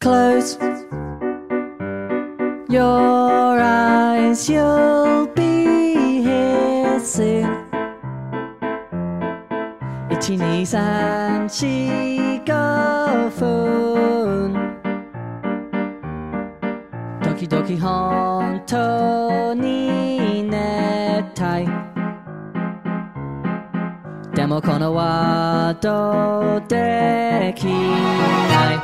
close your eyes, you'll be here soon。1、2、3、4、5分時々本当に熱帯でもこのワードできない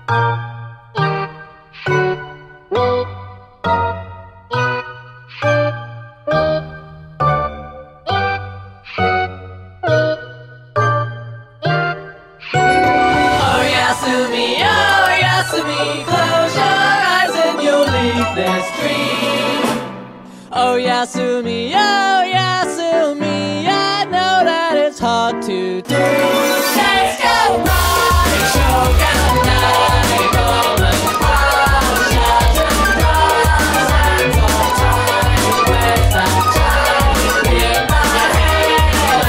Oh Yasumi, oh Yasumi, I know that it's hard to do. Let's go ride, shogunai, golden cross, shattered glass, and all time with that child in my head.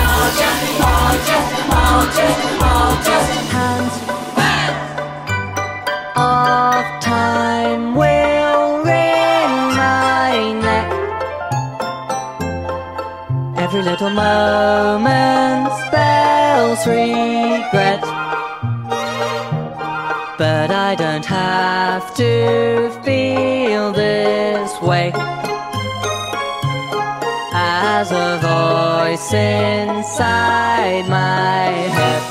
All just hands of time will wring my neck. Every little moment spells regret, but I don't have to feel this way. As a voice inside my head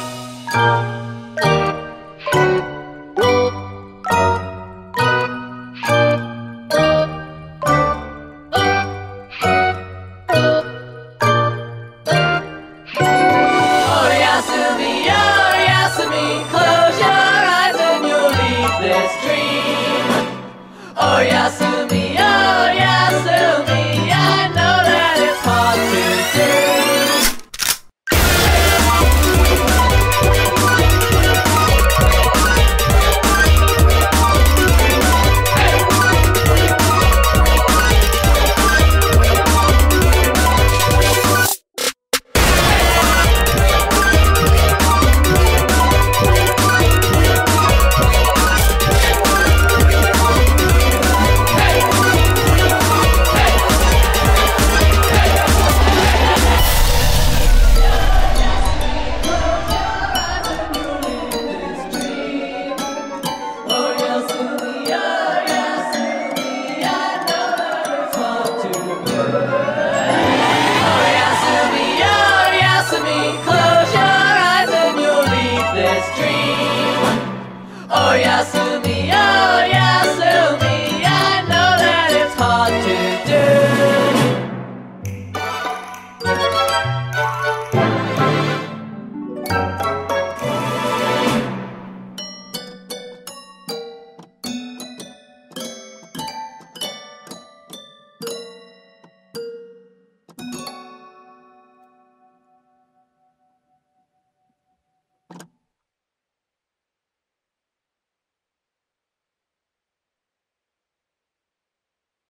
Oh yes.